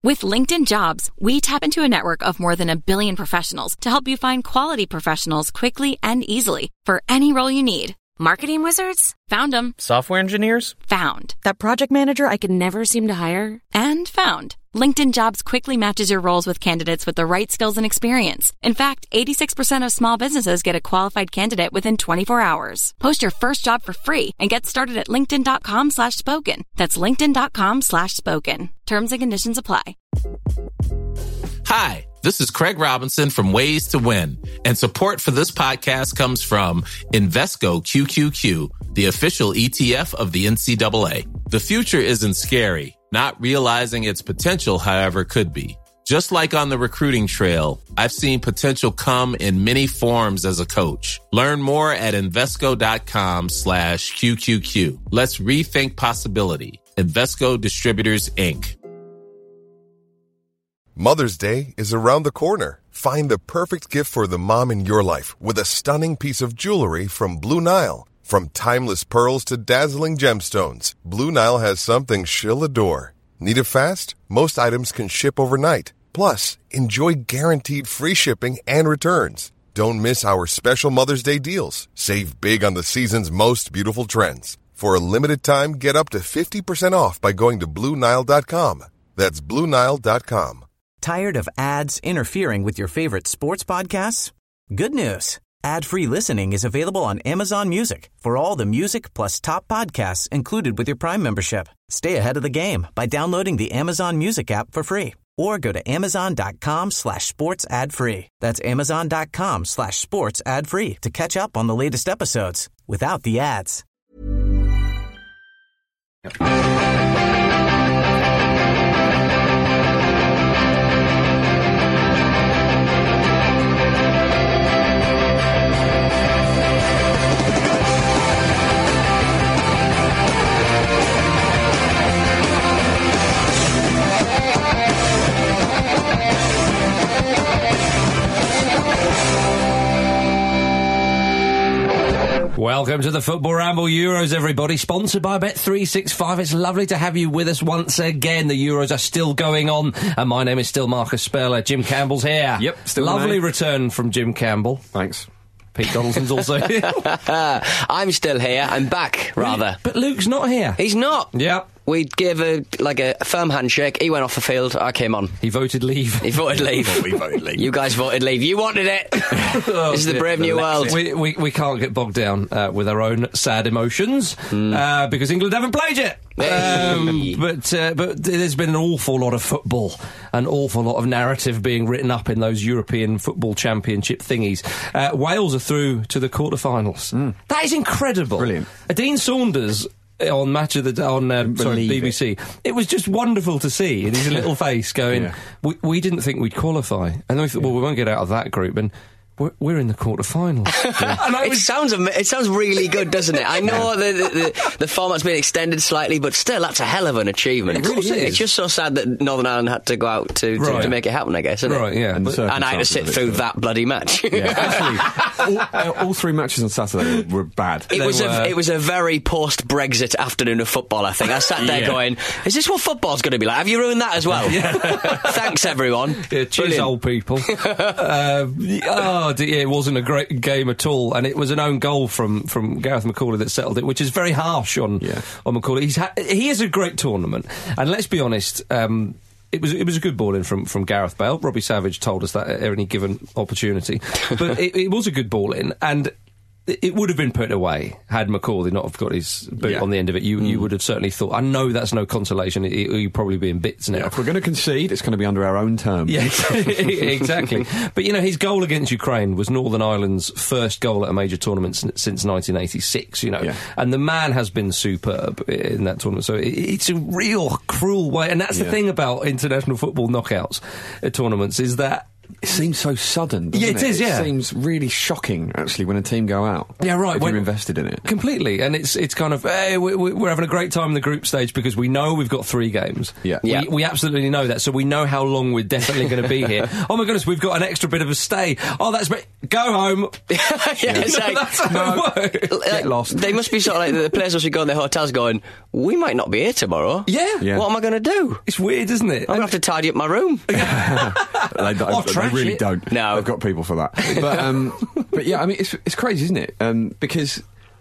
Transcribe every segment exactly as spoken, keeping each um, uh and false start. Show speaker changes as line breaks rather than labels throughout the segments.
With LinkedIn Jobs, we tap into a network of more than a billion professionals to help you find quality professionals quickly and easily for any role you need. Marketing wizards? Found them.
Software engineers?
Found. That project manager I could never seem to hire? And found. LinkedIn Jobs quickly matches your roles with candidates with the right skills and experience. In fact, eighty-six percent of small businesses get a qualified candidate within twenty-four hours. Post your first job for free and get started at linkedin.com slash spoken. That's linkedin.com slash spoken. Terms and conditions apply.
Hi, this is Craig Robinson from Ways to Win, and support for this podcast comes from Invesco Q Q Q, the official E T F of the N C double A. The future isn't scary. Not realizing its potential, however, could be. Just like on the recruiting trail, I've seen potential come in many forms as a coach. Learn more at Invesco.com slash QQQ. Let's rethink possibility. Invesco Distributors, Incorporated.
Mother's Day is around the corner. Find the perfect gift for the mom in your life with a stunning piece of jewelry from Blue Nile. From timeless pearls to dazzling gemstones, Blue Nile has something she'll adore. Need it fast? Most items can ship overnight. Plus, enjoy guaranteed free shipping and returns. Don't miss our special Mother's Day deals. Save big on the season's most beautiful trends. For a limited time, get up to fifty percent off by going to Blue Nile dot com. That's Blue Nile dot com.
Tired of ads interfering with your favorite sports podcasts? Good news. Ad-free listening is available on Amazon Music for all the music plus top podcasts included with your Prime membership. Stay ahead of the game by downloading the Amazon Music app for free or go to amazon.com slash sports ad free. That's amazon.com slash sports ad free to catch up on the latest episodes without the ads.
Welcome to the Football Ramble Euros, everybody. Sponsored by Bet three sixty-five. It's lovely to have you with us once again. The Euros are still going on, and my name is still Marcus Speller. Jim Campbell's here.
Yep, still
Lovely
mine.
return from Jim Campbell.
Thanks.
Pete Donaldson's also here.
I'm still here. I'm back, rather.
But Luke's not here.
He's not.
Yep.
We gave a like a firm handshake. He went off the field. I came on.
He voted leave.
He voted leave.
We voted leave.
You guys voted leave. You wanted it.
Oh,
this is the brave new world.
We, we, we can't get bogged down uh, with our own sad emotions mm. uh, because England haven't played yet. Um, but uh, but there's been an awful lot of football, an awful lot of narrative being written up in those European Football Championship thingies. Uh, Wales are through to the quarterfinals. Mm. That is incredible.
Brilliant.
Uh, Dean Saunders on Match of the Day on um, sorry, B B C. It. it was just wonderful to see in his little face going, yeah. we, we didn't think we'd qualify. And then we thought, yeah. well, we won't get out of that group. And we're, we're in the quarterfinals. Yeah.
And it, was, sounds, it sounds really good, doesn't it? I know the, the, the, the format's been extended slightly, but still, that's a hell of an achievement.
It really
it's just so sad that Northern Ireland had to go out to, to,
right.
to make it happen, I guess, isn't
right,
it?
yeah.
And, but, and I had to sit through that bloody match.
Yeah, actually, all, uh, all three matches on Saturday were, were bad.
It
they
was,
were...
a, it was a very post-Brexit afternoon of football, I think. I sat there yeah. going, is this what football's going to be like? Have you ruined that as well?
Yeah.
Thanks, everyone.
Yeah, cheers, Brilliant. old people. uh, oh, yeah, it wasn't a great game at all, and it was an own goal from, from Gareth McCauley that settled it, which is very harsh on yeah. on McCauley. He's ha- he is a great tournament, and let's be honest, um, it was it was a good ball in from, from Gareth Bale. Robbie Savage told us that at any given opportunity, but it, it was a good ball in, and it would have been put away had McCauley not have got his boot yeah. on the end of it. You mm. you would have certainly thought, I know that's no consolation, you'd probably be in bits now.
Yeah, if we're going to concede, it's going to be under our own terms.
Yeah, exactly. But, you know, his goal against Ukraine was Northern Ireland's first goal at a major tournament since, since nineteen eighty-six, you know. Yeah. And the man has been superb in that tournament. So it, it's a real cruel way. And that's yeah. the thing about international football knockouts uh, tournaments, is that
it seems so sudden, doesn't
Yeah,
it?
it is, yeah.
It seems really shocking, actually, when a team go out.
Yeah, right.
If
When-
you're invested in it.
Completely, and it's it's kind of hey, we, we- we're having a great time in the group stage because we know we've got three games.
Yeah.
We,
Yeah.
we absolutely know that, so we know how long we're definitely going to be here. Oh my goodness, we've got an extra bit of a stay. Oh, that's great. Go home.
yeah, it's
No,
like,
that's how it works.
like,
lost.
They must be sort of like the players must be going to their hotels going, we might not be here tomorrow.
Yeah.
Yeah.
What am I going to do?
It's weird, isn't it?
I'm going to have to tidy up my room.
They, don't-
Oh,
they
trash
really
it.
don't.
No.
They've got people for that. But um, but yeah, I mean, it's it's crazy, isn't it? Um, because.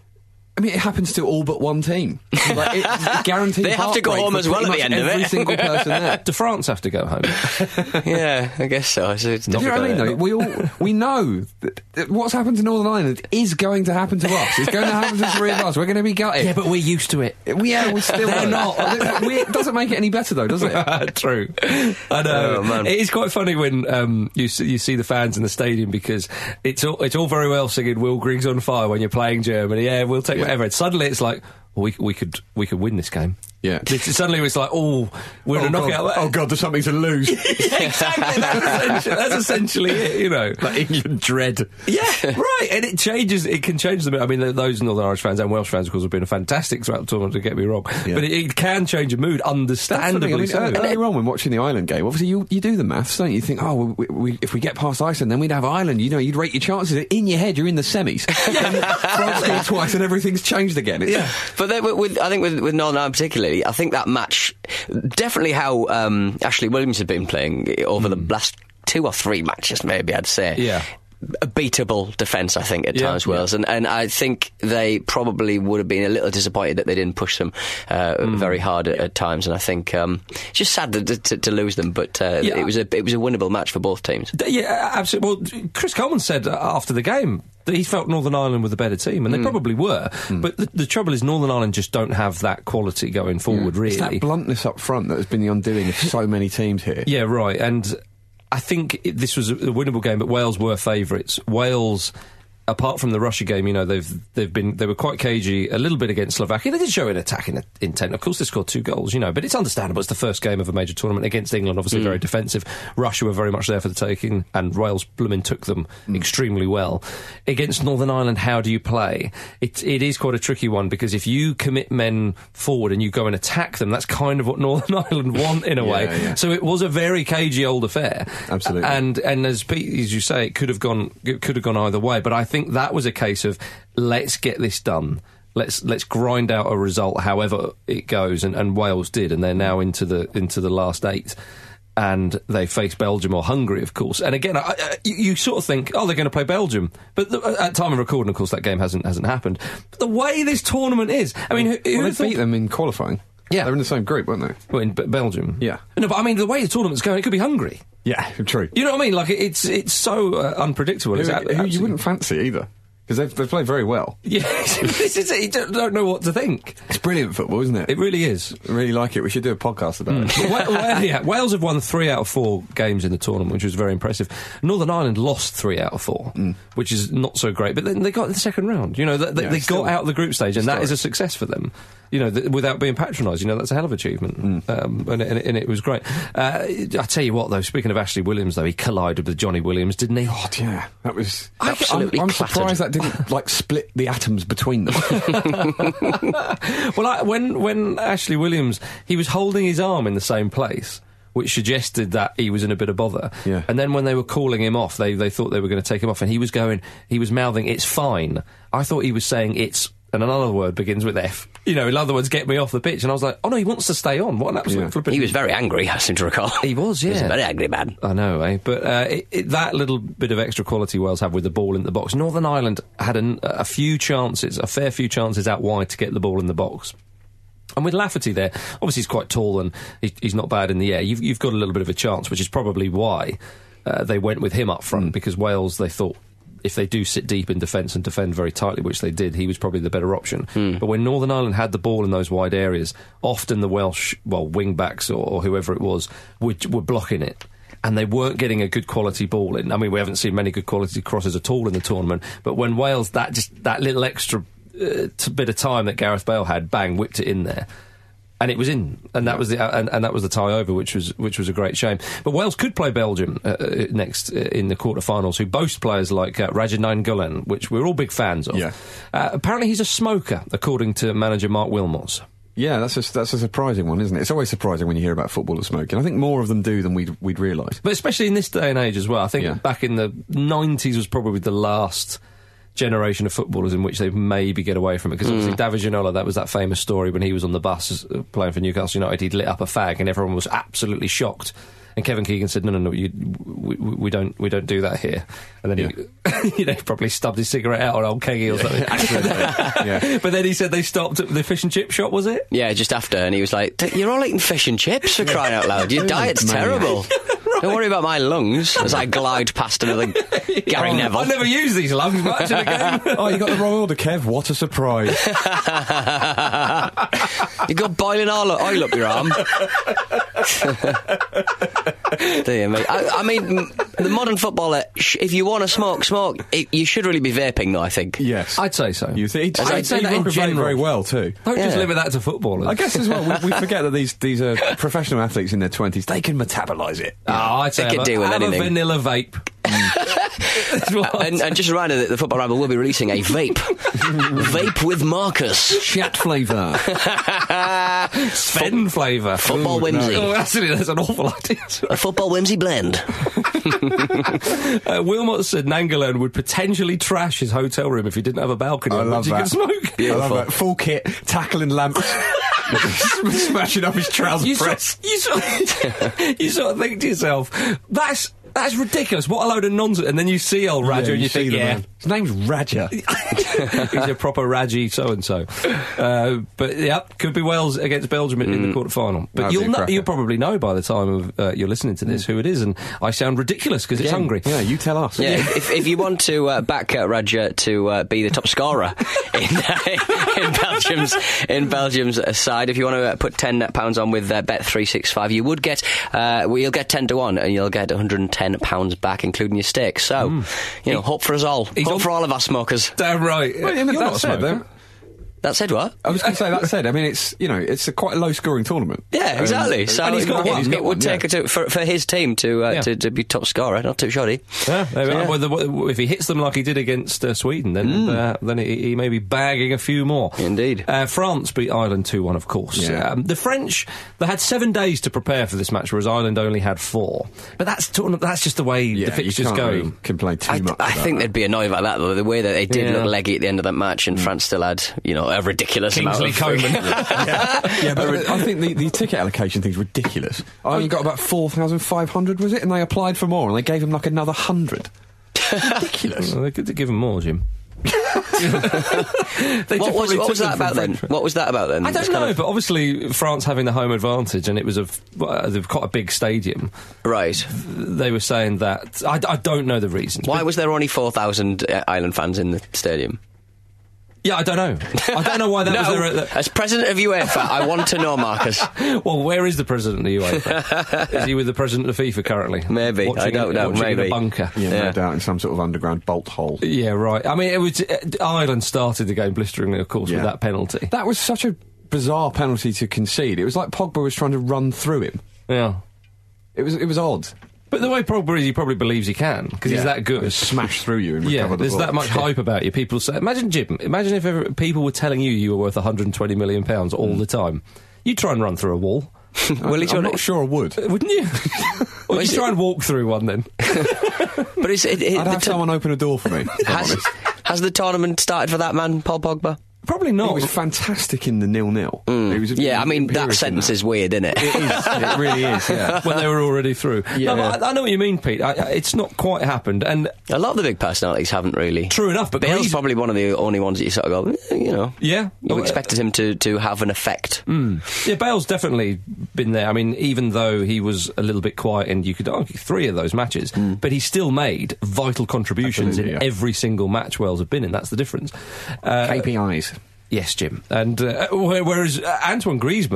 I mean, it happens to all but one team. Like, it, it's guaranteed.
They have to go
heartbreak
home
for
as well
pretty
at the
much
end of
every
it.
single person there.
Do France have to go home?
yeah, I guess so. It's, it's
Do you know what I mean?
difficult,
Though we all we know that, that what's happened to Northern Ireland is going to happen to us. It's going to happen to the three of us. We're going to be gutted.
Yeah, but we're used to it.
We, yeah, we're still
They're not.
We, it doesn't make it any better, though, does it?
True. I know.
Oh, man.
It is quite funny when um, you see, you see the fans in the stadium because it's all it's all very well singing "Will Griggs on fire" when you're playing Germany. Yeah, we'll take whatever. And suddenly it's like, well, we we could we could win this game.
Yeah.
It's, suddenly it's like, oh, we're in a knockout.
God. Oh God, there's something to lose.
Yeah, exactly. That's essentially, that's essentially it. You know,
Like England dread.
yeah, right. And it changes. It can change them. I mean, th- those Northern Irish fans and Welsh fans, of course, have been fantastic throughout the tournament. To get me wrong,
Yeah.
but it, it can change a mood, understandably
I mean,
so.
ear- earlier on when watching the Ireland game, obviously you you do the maths, don't you? You think, oh, well, we, we, if we get past Iceland, then we'd have Ireland. You know, you'd rate your chances. In your head, you're in the semis. France scored twice, and everything's changed again. It's,
Yeah.
But then with, with, I think with, with Northern Ireland particularly, I think that match, definitely how um, Ashley Williams had been playing over the last two or three matches, maybe I'd say.
Yeah.
A beatable defence, I think, at
Yeah,
times, Wales. And, and I think they probably would have been a little disappointed that they didn't push them uh, very hard at, at times. And I think um, it's just sad to, to, to lose them, but uh,
Yeah.
it was a it was a winnable match for both teams.
D- Yeah, absolutely. Well, Chris Coleman said uh, after the game that he felt Northern Ireland were the better team, and they probably were. But the, the trouble is, Northern Ireland just don't have that quality going forward,
It's that
really.
bluntness up front that has been the undoing of so many teams here.
Yeah, right. And I think it, this was a, a winnable game, but Wales were favourites. Wales, apart from the Russia game, you know, they've they've been they were quite cagey a little bit against Slovakia. They did show an attacking intent. Of course, they scored two goals, you know, but it's understandable. It's the first game of a major tournament against England, obviously very defensive. Russia were very much there for the taking, and Wales blooming took them extremely well. Against Northern Ireland, how do you play? It it is quite a tricky one because if you commit men forward and you go and attack them, that's kind of what Northern Ireland want in a
Yeah,
way.
yeah.
So it was a very cagey old affair.
Absolutely.
And and as Pete, as you say, it could have gone it could have gone either way. But I think that was a case of let's get this done. Let's let's grind out a result, however it goes. And, and Wales did, and they're now into the into the last eight. And they face Belgium or Hungary, of course. And again, I, I, you, you sort of think, oh, they're going to play Belgium. But the, at time of recording, of course, that game hasn't hasn't happened. But the way this tournament is, I mean, who, who
Well, they
thought-
beat them in qualifying.
Yeah.
They're in the same group, weren't they?
well, in B- Belgium.
Yeah.
No, but I mean, the way the tournament's going, it could be Hungary.
Yeah, true.
You know what I mean? Like it- it's it's so uh, unpredictable.
Who,
It's a-
who you
absolutely-
wouldn't fancy either. Because they've, they've played very well.
Yeah, this is it. You don't, don't know what to think.
It's brilliant football, isn't it?
It really is.
I really like it. We should do a podcast about it.
But Wa- Wa- yeah, Wales have won three out of four games in the tournament, which was very impressive. Northern Ireland lost three out of four, which is not so great. But then they got the second round. You know, they, they,
Yeah,
they
still
got out of the group stage, and that
historic.
is a success for them. You know, th- without being patronised, you know, that's a hell of achievement. Um, and, it, and, it, and it was great. Uh, I tell you what, though, speaking of Ashley Williams, though, he collided with Johnny Williams, didn't he?
God, yeah. That was...
Absolutely
I'm, I'm
clattered.
surprised that didn't, like, split the atoms between them.
Well, I, when when Ashley Williams, he was holding his arm in the same place, which suggested that he was in a bit of bother.
Yeah.
And then when they were calling him off, they they thought they were going to take him off, and he was going, he was mouthing, "It's fine." I thought he was saying "it's," and another word begins with F. You know, in other words, "Get me off the pitch." And I was like, "Oh no, he wants to stay on." What an absolute
Yeah.
flippin'.
He was very angry, I seem to recall.
He was,
He was
yeah.
a very angry man.
I know, eh? But uh, it, it, that little bit of extra quality Wales have with the ball in the box. Northern Ireland had an, a few chances, a fair few chances out wide to get the ball in the box. And with Lafferty there, obviously he's quite tall and he, he's not bad in the air. You've, you've got a little bit of a chance, which is probably why uh, they went with him up front, because Wales, they thought, if they do sit deep in defence and defend very tightly, which they did, he was probably the better option. But when Northern Ireland had the ball in those wide areas, often the Welsh, well, wing-backs or, or whoever it was, were, were blocking it. And they weren't getting a good quality ball in. I mean, we haven't seen many good quality crosses at all in the tournament. But when Wales, that just that little extra uh, t- bit of time that Gareth Bale had, bang, whipped it in there. and it was in, and that yeah. was the and, and that was the tie over, which was which was a great shame. But Wales could play Belgium uh, next uh, in the quarterfinals, who boast players like uh, Radja Nainggolan, which we're all big fans of.
Yeah.
Uh, apparently, he's a smoker, according to manager Mark Wilmots.
Yeah, that's a, that's a surprising one, isn't it? It's always surprising when you hear about footballers smoking. I think more of them do than we'd, we'd realise.
But especially in this day and age as well. I think
yeah.
back in the nineties was probably the last generation of footballers in which they maybe get away from it. Because obviously
Mm.
David Ginola, that was that famous story when he was on the bus uh, playing for Newcastle United, he'd lit up a fag and everyone was absolutely shocked. And Kevin Keegan said, "No, no, no, you, we, we don't, we don't do that here." And then yeah. he, you know, probably stubbed his cigarette out on old keggy or something. yeah. But then he said they stopped at the fish and chip shop. Was it?
Yeah, just after, and he was like, "You're all eating fish and chips for crying out loud. Your diet's terrible. Right. Don't worry about my lungs." As I glide past another Gary
oh,
Neville.
I never use these lungs much in a game.
Oh, you got the wrong order, Kev. What a surprise!
You got boiling oil, oil up your arm. Dear me. I, I mean, the modern footballer, sh- if you want to smoke, smoke. It, you should really be vaping, though, I think.
Yes.
I'd say so.
You think?
I'd, I'd say that in general.
Very well, too.
Don't
yeah.
just limit that to footballers.
I guess as well, we, we forget that these these are professional athletes in their twenties. They can metabolise it.
Oh, I'd say
they could do with
have
anything.
a vanilla vape.
and, and just a reminder that the Football Ramble will be releasing a vape. Vape with Marcus.
Chat flavour.
Sven flavour.
Football Ooh, whimsy.
No. Oh, actually, that's an awful idea.
A football whimsy blend.
uh, Wilmot said Nainggolan would potentially trash his hotel room if he didn't have a balcony.
I love
you
that.
Could smoke.
Beautiful.
I love that. Full kit, tackling lamps. Smashing up his trouser
you
press.
Sort, you, sort, you sort of think to yourself, that's that's ridiculous. What a load of nonsense. And then you see old Radja
yeah,
and you,
you
think,
the
yeah.
Man. His name's Radja.
He's a proper Radji so-and-so. Uh, but, yeah, could be Wales against Belgium in, mm. in the quarter-final. But
That'd
you'll know,
cracker.
you'll probably know by the time of uh, you're listening to this mm. who it is, and I sound ridiculous because it's hungry.
Yeah, you tell us.
Yeah, if, if you want to uh, back uh, Radja to uh, be the top scorer in, uh, in Belgium's in Belgium's side, if you want to uh, put ten pounds on with uh, Bet three sixty-five, you would get, uh, well, you'll get ten to one, and you'll get one hundred ten pounds back, including your stake. So, mm. you know, he, hope for us all. Hope on, for all of our smokers.
Damn right.
Well, yeah,
You're
that
not
said,
though.
That said what?
I was going to say, that said, I mean, it's, you know, it's a quite a low-scoring tournament.
Yeah, exactly.
Um,
so
and he's got
it,
one, he's got
it would
one,
take
yeah.
it to, for, for his team to, uh,
yeah.
to to be top scorer, not too shoddy.
Yeah,
so, yeah.
Well, the, if he hits them like he did against uh, Sweden, then mm. uh, then he, he may be bagging a few more.
Indeed.
Uh, France beat Ireland two one, of course.
Yeah.
Um, the French, they had seven days to prepare for this match, whereas Ireland only had four. But that's that's just the way
yeah,
the fixtures
you can't
go.
Really complain too
I,
much
I think
that.
they'd be annoyed by that, though. The way that they did
yeah.
look leggy at the end of that match, and mm. France still had, you know, a ridiculous
Kingsley
amount of...
Coman.
yeah. yeah, but I think the, the ticket allocation thing's ridiculous. I only got about four thousand five hundred, was it? And they applied for more, and they gave him like another one hundred. Ridiculous.
Well, they could give him more, Jim.
what was, what was that about then? What was that about then?
I don't know, of... but obviously France having the home advantage, and it was a uh, quite a big stadium.
Right.
They were saying that. I, I don't know the reasons.
Why was there only four thousand uh, Ireland fans in the stadium?
Yeah, I don't know. I don't know why that
no,
was there. At the...
As president of UEFA, I want to know, Marcus.
Well, where is the president of UEFA? Is he with the president of FIFA currently?
Maybe.
Watching
I don't
it,
know. Maybe.
In a bunker.
Yeah,
yeah,
no doubt in some sort of underground bolt hole.
Yeah, right. I mean, it was uh, Ireland started the game blisteringly, of course,
yeah.
with that penalty.
That was such a bizarre penalty to concede. It was like Pogba was trying to run through him.
Yeah.
It was. It was odd.
But the way Pogba is, he probably believes he can, because
yeah.
he's that good.
Smash through you and recover
yeah,
the
there's
ball.
that much hype about you. People say, imagine, Jim, imagine if ever people were telling you you were worth one hundred twenty million pounds all mm. the time. You'd try and run through a wall.
well, I'm, I'm not sure I would.
Wouldn't you? Or you'd try and walk through one then.
But it's, it, it,
I'd have
t-
someone open a door for me.
Has, has the tournament started for that man, Paul Pogba?
Probably not.
He was fantastic in the nil-nil.
Mm.
He was a,
yeah, I mean, that
in
sentence
that.
is weird, isn't it?
It is. It really is, yeah.
When they were already through.
Yeah.
No, I, I know what you mean, Pete. I, I, it's not quite happened. And
a lot of the big personalities haven't really.
True enough, but
Bale's
Greece...
probably one of the only ones that you sort of go, eh, you know.
Yeah.
You expected him to, to have an effect.
Mm. Yeah, Bale's definitely been there. I mean, even though he was a little bit quiet in, you could argue, three of those matches, mm. but he still made vital contributions in yeah. every single match Wales have been in. That's the difference. Uh,
K P Is.
Yes, Jim. And uh, whereas uh, Antoine Griezmann,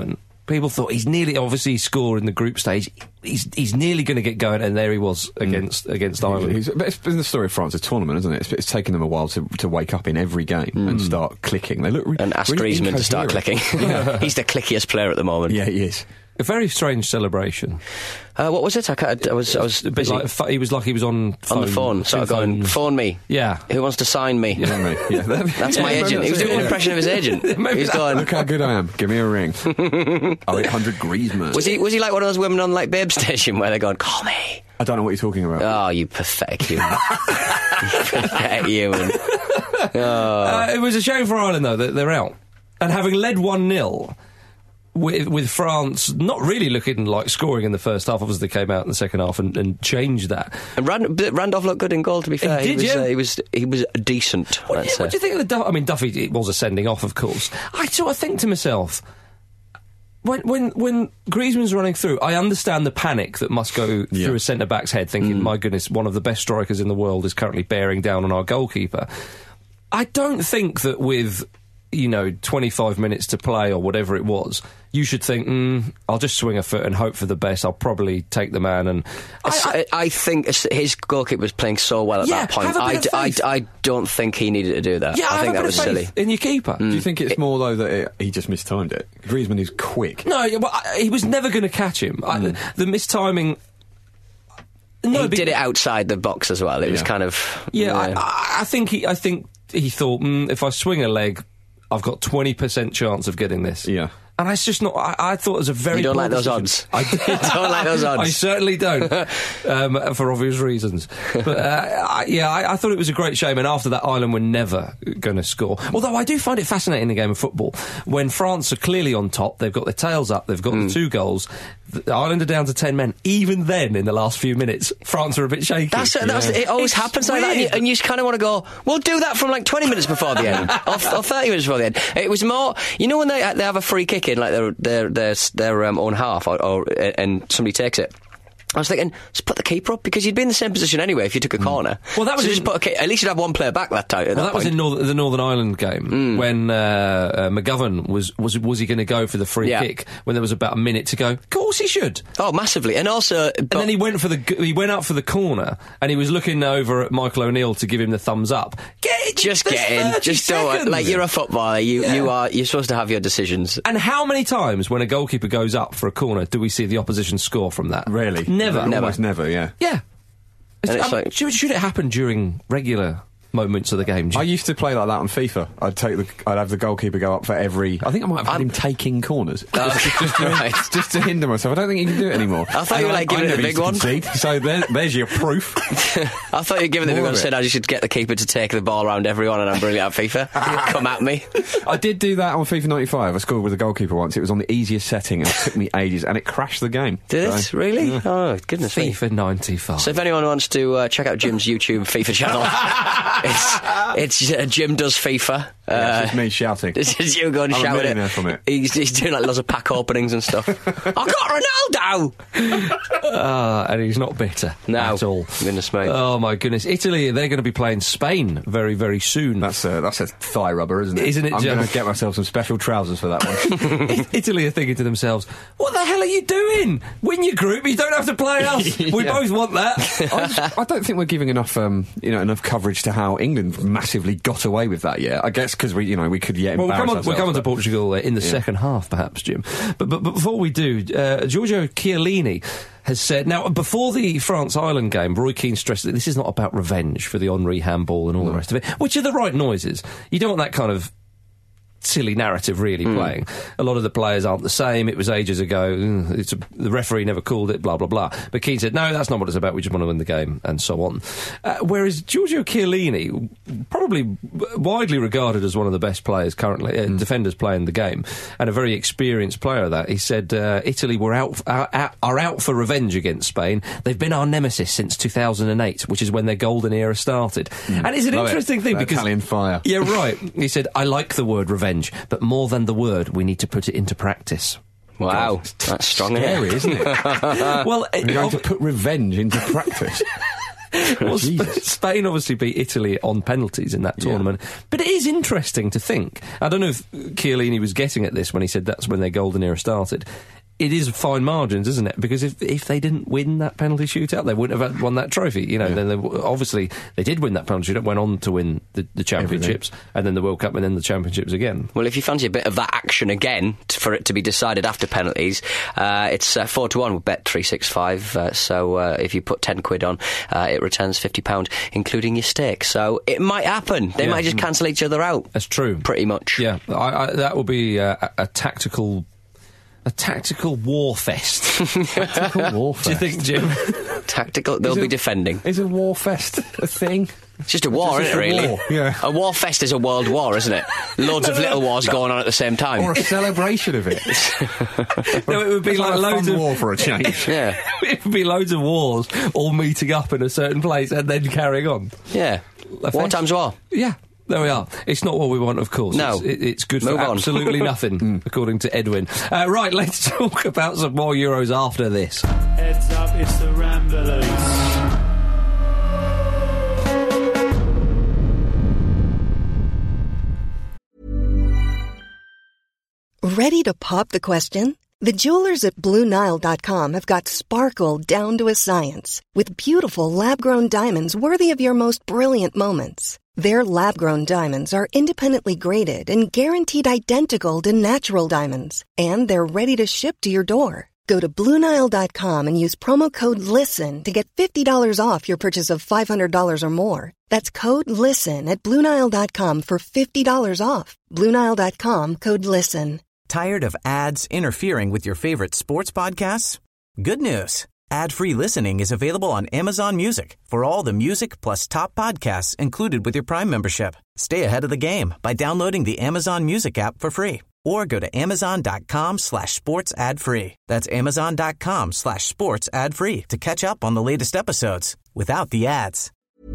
People thought he's nearly, obviously he scored in the group stage, he's he's nearly going to get going, and there he was against mm. against Ireland.
He's, but it's been the story of France's tournament, isn't it? It's, it's taken them a while to, to wake up in every game mm. and start clicking. They look re-
And ask
really
Griezmann to start clicking. Yeah. He's the clickiest player at the moment.
Yeah, he is.
A very strange celebration.
Uh, what was it? I, can't, I was I was
a bit like, he was like he was on phone,
on the phone, sort of going, phone me.
Yeah.
Who wants to sign me?
Yeah.
yeah.
That's yeah, my agent. He was doing an impression of his agent. He's going,
look how good I am. Give me a ring. Oh, eight hundred Griezmann.
Was he was he like one of those women on like Babe Station where they're going, call me?
I don't know what you're talking about.
Oh, you pathetic human. You pathetic human. Oh.
Uh, it was a shame for Ireland though that they're out, and having led one nil. With, with France not really looking like scoring in the first half, obviously they came out in the second half and, and changed that.
And Rand- Randolph looked good in goal, to be fair.
He did,
he was,
yeah.
Uh, he was he was decent.
What,
let's
yeah,
say.
what do you think of the Duffy? I mean, Duffy, it was a sending off, of course. I sort of think to myself, when when when Griezmann's running through, I understand the panic that must go
yeah.
through a centre back's head, thinking, mm. my goodness, one of the best strikers in the world is currently bearing down on our goalkeeper. I don't think that with, you know, twenty-five minutes to play or whatever it was, you should think, mm, I'll just swing a foot and hope for the best. I'll probably take the man. And
I, I, I think his goalkeeper was playing so well at
yeah,
that point.
Have a
I,
bit of faith.
I, I don't think he needed to do that.
Yeah,
I think
have
that
a bit
was
of
silly.
faith in your keeper.
Mm. Do you think it's it, more though that it, he just mistimed it? Griezmann is quick.
No, well, I, he was never going to catch him. Mm. I, the mistiming. No,
he
but,
did it outside the box as well. It
yeah.
was kind of
yeah.
yeah.
I, I think he. I think he thought mm, if I swing a leg, I've got twenty percent chance of getting this.
Yeah.
And it's just not. I, I thought it was a very.
You don't like those
decision.
odds. I don't like those odds.
I certainly don't, um, for obvious reasons. But uh, I, yeah, I, I thought it was a great shame. And after that, Ireland were never going to score. Although I do find it fascinating in the game of football when France are clearly on top. They've got their tails up. They've got mm. the two goals. The Ireland are down to ten men. Even then, in the last few minutes, France are a bit shaky.
That's, yeah. that's it. Always
it's
happens
weird.
like that, and you, and you just kind of want to go. We'll do that from like twenty minutes before the end, or, or thirty minutes before the end. It was more, you know, when they they have a free kick in like their their their, their um, own half, or, or and somebody takes it. I was thinking, just put the keeper up, because you'd be in the same position anyway if you took a corner.
Well, that was
so
in,
just put a, at least you'd have one player back that time.
Well,
that,
that was in North, the Northern Ireland game mm. when uh, uh, McGovern was was was he going to go for the free
yeah.
kick when there was about a minute to go? Of course he should.
Oh, massively, and also,
and then he went for the he went out for the corner, and he was looking over at Michael O'Neill to give him the thumbs up. Get it,
just get in, just don't. Like, you're a footballer, you yeah. you are you're supposed to have your decisions.
And how many times when a goalkeeper goes up for a corner do we see the opposition score from that?
Really,
never,
never, almost never. Yeah.
Yeah.
Um,
like, should, should it happen during regular moments of the game?
I used to play like that on FIFA. I'd take the, I'd have the goalkeeper go up for every. I think I might have had I'm, him taking corners just, just, to, right. just to hinder myself. I don't think you can do it anymore.
I thought and you were like I, giving I it a big one.
Concede, so there, there's your proof.
I thought you were giving it a big one. Said I just should get the keeper to take the ball around everyone, and I'm brilliant at FIFA. Come at me.
I did do that on FIFA ninety-five. I scored with a goalkeeper once. It was on the easiest setting, and it took me ages, and it crashed the game.
Did
so,
it really? Yeah. Oh goodness me.
FIFA ninety-five.
So if anyone wants to uh, check out Jim's YouTube FIFA channel, it's. It's uh, Jim does FIFA.
Yeah,
uh,
it's me shouting.
This is you going
I'm
shouting
it. From it.
He's, he's doing like lots of pack openings and stuff. I got Ronaldo,
uh, and he's not bitter
no.
at all.
Goodness me!
Oh my goodness! Italy, they're going to be playing Spain very, very soon.
That's a that's a thigh rubber, isn't it?
Isn't it?
I'm going to get myself some special trousers for that one.
Italy are thinking to themselves, "What the hell are you doing? Win your group. You don't have to play us. We yeah. both want that."
I, just, I don't think we're giving enough, um, you know, enough coverage to how England massively got away with that yet. I guess because we, you know, we could yet.
Well,
embarrass
we'll come on,
ourselves,
we'll come on to
but,
Portugal uh, in the yeah. second half, perhaps, Jim. But, but but before we do, uh, Giorgio Chiellini has said, now before the France-Ireland game, Roy Keane stressed that this is not about revenge for the Henry handball and all no. the rest of it, which are the right noises. You don't want that kind of silly narrative really mm. playing. A lot of the players aren't the same. It was ages ago. It's a, the referee never called it, blah, blah, blah. But Keane said, no, that's not what it's about. We just want to win the game, and so on. Uh, whereas Giorgio Chiellini, probably widely regarded as one of the best players currently, uh, mm. defenders playing the game, and a very experienced player of that, he said, uh, Italy were out, are, out, are out for revenge against Spain. They've been our nemesis since two thousand eight, which is when their golden era started. Mm. And it's an Love interesting
it.
thing
that
because...
Italian fire.
Yeah, right. He said, I like the word revenge, but more than the word, we need to put it into practice.
Wow, God, that's strong,
scary, isn't it?
Well,
we're going to put revenge into practice.
Well, Sp- Spain obviously beat Italy on penalties in that tournament. Yeah. But it is interesting to think. I don't know if Chiellini was getting at this when he said that's when their golden era started. It is fine margins, isn't it? Because if if they didn't win that penalty shootout, they wouldn't have won that trophy. You know, yeah. then they, obviously they did win that penalty shootout, went on to win the, the championships, Everything. and then the World Cup, and then the championships again.
Well, if you fancy a bit of that action again t- for it to be decided after penalties, uh, it's uh, four to one with Bet three sixty-five. Uh, so uh, if you put ten quid on, uh, it returns fifty pound, including your stake. So it might happen. They yeah. might just cancel each other out.
That's true,
pretty much.
Yeah, I, I, that will be uh, a, a tactical. A tactical war fest. Tactical war fest. Do you think, Jim?
Tactical. They'll
is
be
a,
defending.
Is a war fest a thing?
It's just a war,
it's
isn't it, really?
War. Yeah.
A war fest is a world war, isn't it? Loads of little wars going on at the same time.
Or a celebration of it.
No, it would be
it's
like,
like
loads
a fun
of
war for a change.
Yeah.
It would be loads of wars all meeting up in a certain place and then carrying on.
Yeah. War times war.
Yeah. There we are. It's not what we want, of course.
No.
It's, it, it's good
Move
for
on.
absolutely nothing, according to Edwin. Uh, right, let's talk about some more Euros after this.
Heads up, it's the Ramblers.
Ready to pop the question? The jewelers at Blue Nile dot com have got sparkle down to a science with beautiful lab-grown diamonds worthy of your most brilliant moments. Their lab-grown diamonds are independently graded and guaranteed identical to natural diamonds, and they're ready to ship to your door. Go to Blue Nile dot com and use promo code LISTEN to get fifty dollars off your purchase of five hundred dollars or more. That's code LISTEN at Blue Nile dot com for fifty dollars off. Blue Nile dot com, code LISTEN.
Tired of ads interfering with your favorite sports podcasts? Good news. Ad-free listening is available on Amazon Music for all the music plus top podcasts included with your Prime membership. Stay ahead of the game by downloading the Amazon Music app for free or go to amazon.com slash sports ad free. That's amazon.com slash sports ad free to catch up on the latest episodes without the ads.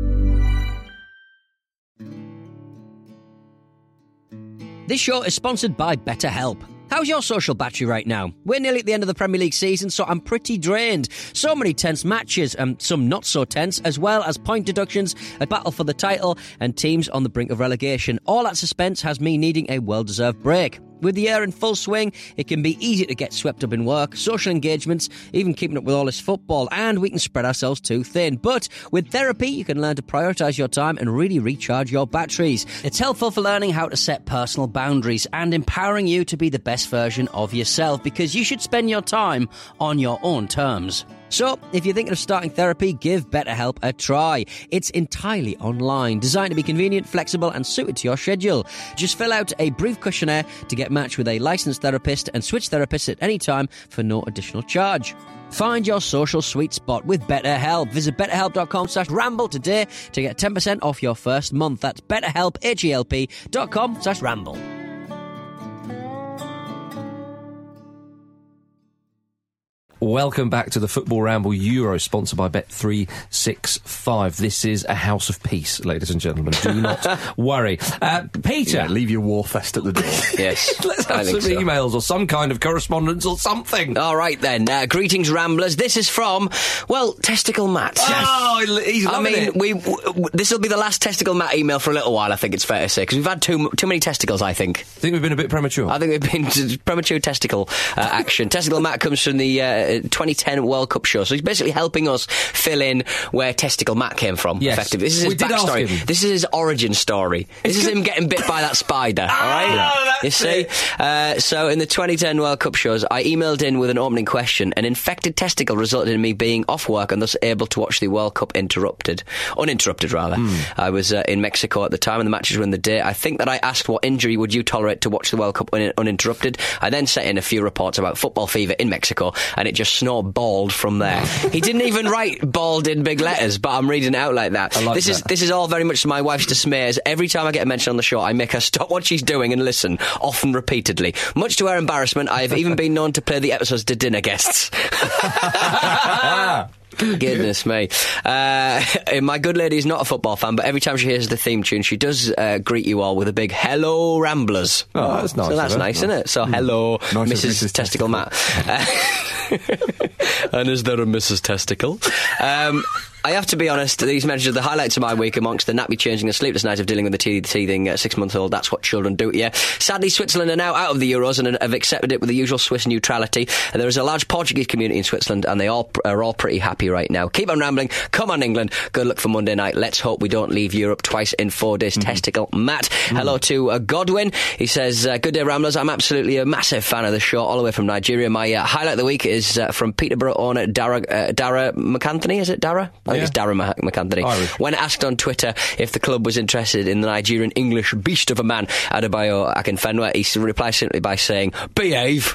This show is sponsored by BetterHelp. How's your social battery right now? We're nearly at the end of the Premier League season, so I'm pretty drained. So many tense matches, and some not so tense, as well as point deductions, a battle for the title, and teams on the brink of relegation. All that suspense has me needing a well-deserved break. With the year in full swing, it can be easy to get swept up in work, social engagements, even keeping up with all this football, and we can spread ourselves too thin. But with therapy, you can learn to prioritise your time and really recharge your batteries. It's helpful for learning how to set personal boundaries and empowering you to be the best version of yourself, because you should spend your time on your own terms. So, if you're thinking of starting therapy, give BetterHelp a try. It's entirely online, designed to be convenient, flexible, and suited to your schedule. Just fill out a brief questionnaire to get matched with a licensed therapist and switch therapists at any time for no additional charge. Find your social sweet spot with BetterHelp. Visit betterhelp.com slash ramble today to get ten percent off your first month. That's betterhelp, H-E-L-P dot com slash ramble.
Welcome back to the Football Ramble Euro, sponsored by Bet three sixty-five. This is a house of peace, ladies and gentlemen. Do not worry. Uh, Peter.
Yeah, leave your war fest at the door.
Yes.
Let's have some so. emails or some kind of correspondence or something.
All right, then. Uh, greetings, Ramblers. This is from, well, Testicle Matt.
Oh, he's loving
I mean,
it.
we w- this will be the last Testicle Matt email for a little while, I think it's fair to say, because we've had too too many testicles, I think.
I think we've been a bit premature.
I think we've been to premature testicle uh, action. Testicle Matt comes from the uh, twenty ten World Cup show, so he's basically helping us fill in where Testicle Matt came from.
Yes.
Effectively, this is his
we did
backstory.
Ask him.
This is his origin story. This is him getting bit by that spider. All right,
oh,
you see. Uh, so in the twenty ten World Cup shows, I emailed in with an opening question. An infected testicle resulted in me being off work and thus able to watch the World Cup interrupted, uninterrupted rather. Mm. I was uh, in Mexico at the time, and the matches were in the day. I think that I asked, "What injury would you tolerate to watch the World Cup un- uninterrupted?" I then sent in a few reports about football fever in Mexico, and it just snowballed from there. He didn't even write bald in big letters, but I'm reading it out like that.
I like
this
that.
is this is all very much to my wife's dismay, as every time I get a mention on the show, I make her stop what she's doing and listen, often repeatedly. Much to her embarrassment, I have even been known to play the episodes to dinner guests. Goodness me. Uh, my good lady is not a football fan, but every time she hears the theme tune, she does uh, greet you all with a big hello, Ramblers.
Oh, that's nice.
So that's nice,
nice,
isn't it? So hello,
nice
Missus
Missus
Testicle Matt. Uh, And is there a Missus Testicle? Um... I have to be honest, these mentions are the highlights of my week amongst the nappy changing and sleepless nights of dealing with a te- teething uh, six-month-old. That's what children do, yeah. Sadly, Switzerland are now out of the Euros and have accepted it with the usual Swiss neutrality. And there is a large Portuguese community in Switzerland and they all pr- are all pretty happy right now. Keep on rambling. Come on, England. Good luck for Monday night. Let's hope we don't leave Europe twice in four days. Mm-hmm. Testicle Matt. Mm-hmm. Hello to uh, Godwin. He says, uh, good day, Ramblers. I'm absolutely a massive fan of the show, all the way from Nigeria. My uh, highlight of the week is uh, from Peterborough owner Dara, uh, Dara McAnthony. Is it Dara? I think
yeah.
it's Dara McAnthony. Irish. When asked on Twitter if the club was interested in the Nigerian English beast of a man, Adebayo Akinfenwa, he replied simply by saying, behave.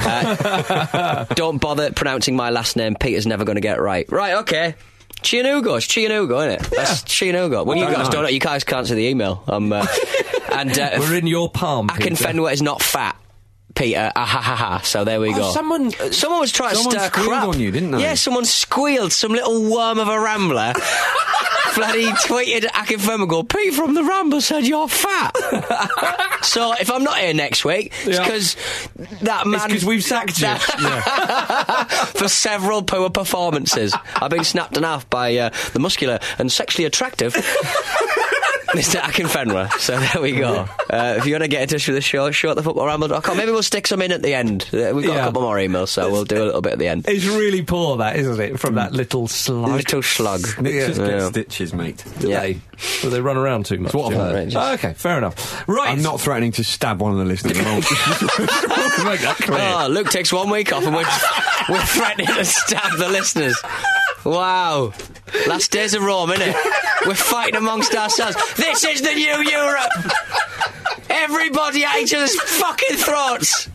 Uh, don't bother pronouncing my last name. Peter's never going to get it right. Right, okay. Chianugo. It's Chianugo, isn't it? Yeah. That's Chianugo. Well, you guys know. don't know. You guys can't see the email. Um, uh, and uh,
We're in your palm,
Akinfenwa is not fat. Peter, ah ha ha ha. So there we
oh,
go.
Someone,
uh, someone was trying
someone
to stir
squealed
crap
on you, didn't they?
Yeah, someone squealed. Some little worm of a rambler. Bloody tweeted at Akinfenwa, go, Pete from the Ramble said you're fat. So if I'm not here next week, it's because yeah. that man.
It's because we've sacked you
yeah. for several poor performances. I've been snapped in half by uh, the muscular and sexually attractive Mister Akinfenwa. So there we go. Uh, if you want to get in touch with the show, show at the football ramble dot com. Maybe we'll stick some in at the end. Uh, we've got yeah. a couple more emails, so we'll do a little bit at the end.
It's really poor, that, isn't it? From that little slug.
Little slug.
Snickers
yeah.
get
yeah.
stitches, mate.
Do
yeah.
they? Do they run around too much?
What
yeah. oh, okay, fair enough. Right.
I'm not threatening to stab one of the listeners. Make that clear.
Oh, Luke takes one week off and we're, we're threatening to stab the listeners. Wow. Last days of Rome, innit? We're fighting amongst ourselves. This is the new Europe! Everybody at each other's fucking throats!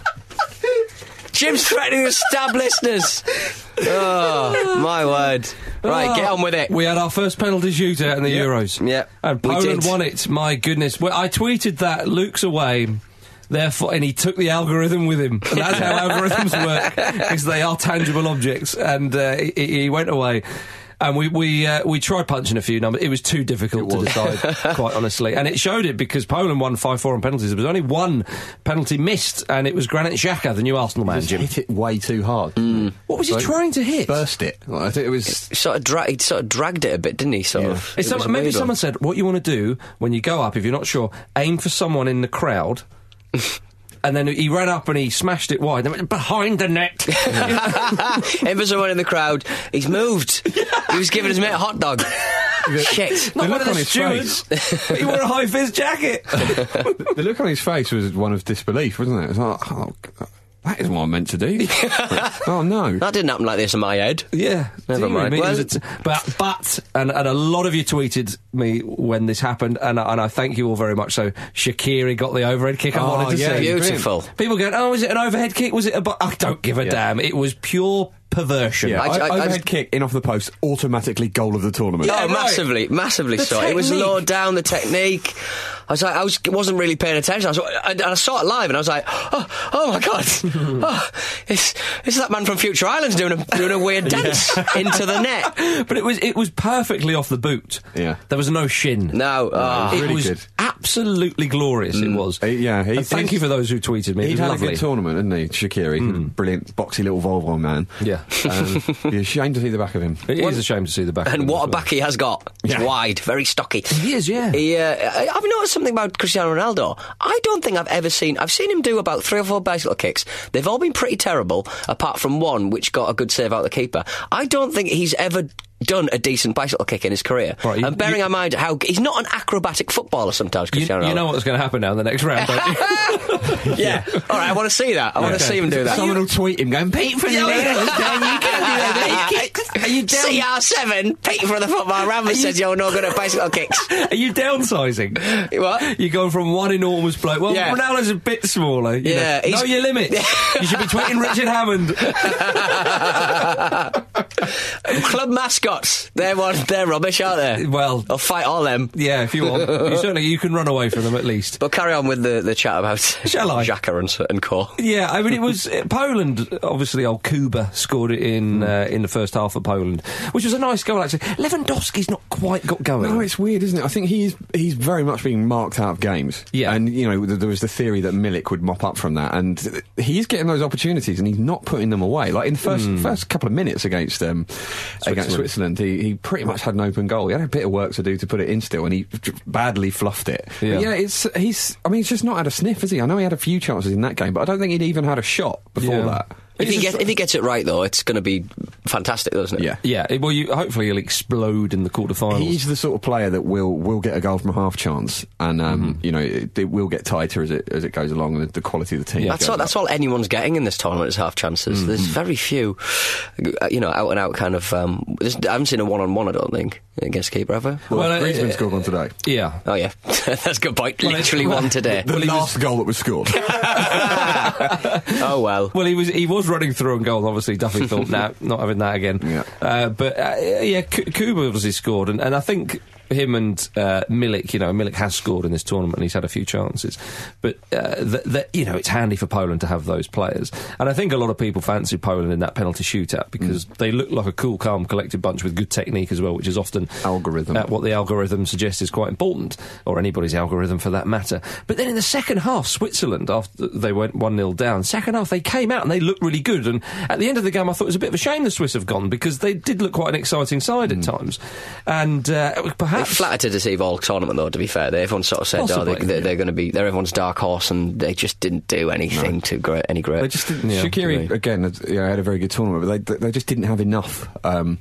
Jim's threatening to stab listeners! Oh, my word. Right, oh, get on with it.
We had our first penalty shootout in the
yep.
Euros.
Yeah.
And Poland won it, my goodness. Well, I tweeted that Luke's away. Therefore, and he took the algorithm with him. And that's how algorithms work, because they are tangible objects. And uh, he, he went away. And we we uh, we tried punching a few numbers. It was too difficult was. to decide, quite honestly. And it showed it because Poland won five four on penalties. There was only one penalty missed, and it was Granit Xhaka, the new Arsenal man, Jim.
Hit it way too hard.
Mm.
What was so he trying to hit?
Burst it. Well, I think it was...
He sort of, dra- he sort of dragged it a bit, didn't he? Sort yeah. of.
It some, maybe someone said, what you want to do when you go up, if you're not sure, aim for someone in the crowd... And then he ran up and he smashed it wide. They went behind the net.
Aim for someone in the crowd. He's moved. He was giving his mate a hot dog. Shit.
Not
the
one
look
of the
on his
stewards.
face.
He wore a high-vis jacket.
The look on his face was one of disbelief, wasn't it? It was like, oh, that isn't what I meant to do. Oh, no.
That didn't happen like this in my head.
Yeah.
Never mind. Well,
t- but, but and, and a lot of you tweeted me when this happened, and, and I thank you all very much. So, Shaqiri got the overhead kick I
oh,
wanted to
yeah,
see.
Beautiful.
People going, oh, is it an overhead kick? Was it a... Bu-? I don't give a yeah. damn. It was pure... perversion.
Yeah,
I, I,
overhead
I,
kick in off the post, automatically goal of the tournament.
Oh,
yeah, right.
massively, massively
the
so.
Technique.
It was low down, the technique. I was like, I was, wasn't really paying attention. I, was, I, and I saw it live, and I was like, oh, oh my god, oh, it's, it's that man from Future Islands doing a doing a weird dance into the net.
But it was it was perfectly off the boot.
Yeah,
there was no shin.
No, oh,
it
really
was
good.
absolutely glorious.
Mm.
It was.
Uh, yeah, he,
and thank you for those who tweeted me.
He'd
it was
had
lovely.
a good tournament, hadn't he, Shaqiri?
Mm.
Brilliant, boxy little Volvo man.
Yeah.
Um, Be a shame to see the back of him.
It is a shame to see the back of him.
And what a
well.
back he has got. It's
yeah.
wide, very stocky.
He is, yeah.
He, uh, I've noticed something about Cristiano Ronaldo. I don't think I've ever seen... I've seen him do about three or four bicycle kicks. They've all been pretty terrible, apart from one which got a good save out the keeper. I don't think he's ever... done a decent bicycle kick in his career. Right, you, and bearing you, in mind how... He's not an acrobatic footballer sometimes, Cristiano
you,
Ronaldo.
You know what's going to happen now in the next round, don't you?
yeah. All right, I want to see that. I yeah. want to okay. see him do that.
Someone will tweet him going, Pete from the Netherlands, down, you can do that.
Are you down? C R seven, Pete from the football Ramble said you're not good at bicycle kicks.
Are you downsizing?
What?
You're going from one enormous bloke. Well, yeah. Ronaldo's a bit smaller. You
yeah.
know, know your limits. You should be tweeting Richard Hammond.
Club mascot Scots. They're one. They're rubbish, aren't they?
Well,
I'll fight all them.
Yeah, if you want. you certainly you can run away from them at least.
But carry on with the, the chat about
Shall I?
Xhaka and, and co.
Yeah, I mean it was uh, Poland. Obviously, old Kuba scored it in uh, in the first half for Poland, which was a nice goal actually. Lewandowski's not quite got going.
No, it's weird, isn't it? I think he's he's very much being marked out of games.
Yeah,
and you know there was the theory that Milik would mop up from that, and he's getting those opportunities and he's not putting them away. Like in the first mm. first couple of minutes against um, Switzerland. against Switzerland, he, he pretty much had an open goal. He had a bit of work to do to put it in still, and he badly fluffed it. Yeah, but yeah it's he's. I mean, he's just not had a sniff, has he? I know he had a few chances in that game, but I don't think he'd even had a shot before
yeah.
that.
If he, get, if he gets it right, though, it's going to be fantastic, doesn't it?
Yeah.
Yeah, well, you, hopefully he'll explode in the quarterfinals.
He's the sort of player that will will get a goal from a half chance, and, um, mm-hmm. you know, it, it will get tighter as it as it goes along, and the, the quality of the team.
Yeah. That's, all, that's all anyone's getting in this tournament is half chances. Mm-hmm. There's very few, you know, out-and-out kind of... Um, I haven't seen a one-on-one, I don't think, against keeper, ever.
Well, well Griezmann
uh,
scored one today.
Yeah.
Oh, yeah. That's a good point. Well, Literally well, one today.
The
well,
last was... goal that was scored.
Oh, well.
Well, he was he was running through on goal. Obviously, Duffy thought, nah, not having that again.
Yeah.
Uh, but, uh, yeah, K- Kuba obviously scored, and, and I think him and uh, Milik, you know, Milik has scored in this tournament and he's had a few chances. But, uh, th- th- you know, it's handy for Poland to have those players. And I think a lot of people fancy Poland in that penalty shootout because mm. they look like a cool, calm, collected bunch with good technique as well, which is often
algorithm.
Uh, what the algorithm suggests is quite important, or anybody's algorithm for that matter. But then in the second half, Switzerland, after they went one nil down, second half they came out and they looked really good. And at the end of the game, I thought it was a bit of a shame the Swiss have gone because they did look quite an exciting side mm. at times. And uh, perhaps...
It's flattered to deceive all tournament, though, to be fair. They, everyone sort of said, Possibly, oh, they, they're, yeah. they're going to be... They're everyone's dark horse, and they just didn't do anything no. to great, any great...
They just didn't... Yeah, Shaqiri, again, you know, had a very good tournament, but they, they just didn't have enough um,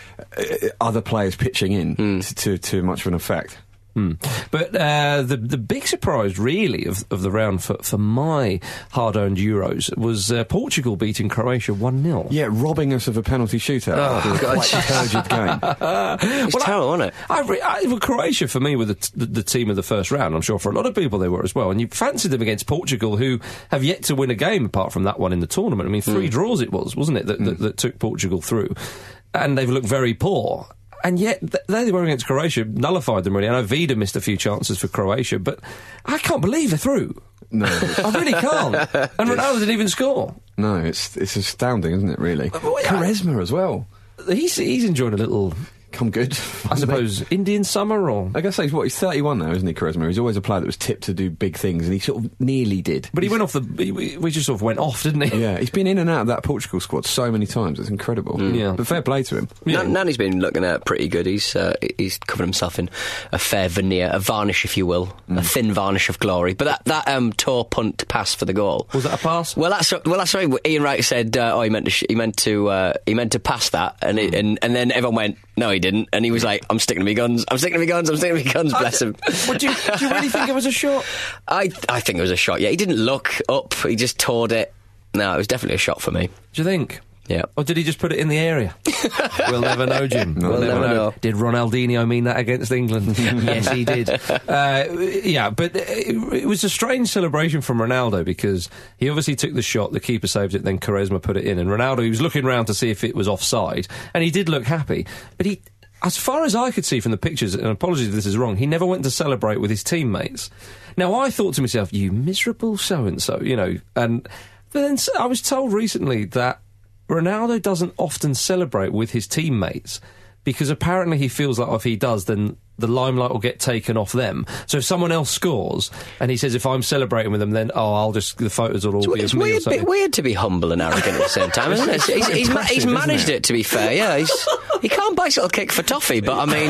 other players pitching in mm. to, to much of an effect.
Mm. But uh, the the big surprise, really, of, of the round for, for my hard-earned Euros was uh, Portugal beating Croatia one nil.
Yeah, robbing us of a penalty shootout. Oh, a quite turgid game.
It's well, terrible, wasn't it?
I, I, I, well, Croatia, for me, were the, the, the team of the first round. I'm sure for a lot of people they were as well. And you fancied them against Portugal, who have yet to win a game apart from that one in the tournament. I mean, three mm. draws it was, wasn't it, that, mm. that, that took Portugal through. And they've looked very poor. And yet, th- they were against Croatia, nullified them really. I know Vida missed a few chances for Croatia, but I can't believe they're through.
No.
I really can't. And Ronaldo didn't even score.
No, it's it's astounding, isn't it, really? Quaresma as well.
He's, he's enjoying a little...
Come good.
I suppose Indian summer, or
I guess he's what he's thirty-one now, isn't he, Quaresma? He's always a player that was tipped to do big things, and he sort of nearly did.
But he went off the. He, we just sort of went off, didn't he?
Yeah, he's been in and out of that Portugal squad so many times. It's incredible.
Mm. Yeah,
but fair play to him.
Yeah. N- Nani's been looking at pretty good. He's uh, he's covered himself in a fair veneer, a varnish, if you will, mm. a thin varnish of glory. But that that um, toe punt pass for the goal,
was that a pass?
Well, that's well, that's right. Ian Wright said, uh, oh, he meant to sh- he meant to uh, he meant to pass that, and it, and and then everyone went, no, he didn't, and he was like, I'm sticking to my guns, I'm sticking to my guns, I'm sticking to my guns, bless him.
Well, do, you, do you really think it was a shot?
I I think it was a shot, yeah. He didn't look up, he just toured it. No, it was definitely a shot for me.
Do you think?
Yeah.
Or did he just put it in the area? We'll never know, Jim.
We'll, we'll never, never know. know.
Did Ronaldinho mean that against England? Yes, he did. Uh, yeah, but it, it was a strange celebration from Ronaldo because he obviously took the shot, the keeper saved it, then Quaresma put it in, and Ronaldo, he was looking around to see if it was offside, and he did look happy, but he... As far as I could see from the pictures, and apologies if this is wrong, he never went to celebrate with his teammates. Now, I thought to myself, you miserable so-and-so, you know, and then I was told recently that Ronaldo doesn't often celebrate with his teammates because apparently he feels like if he does, then the limelight will get taken off them. So if someone else scores, and he says, if I'm celebrating with them, then, oh, I'll just, the photos will all
it's,
be
it's
of me
weird,
or something.
It's weird to be humble and arrogant at the same time, isn't it? He's, he's, ma- he's managed it? it, to be fair, yeah. He's, he can't bicycle kick for toffee, but I mean,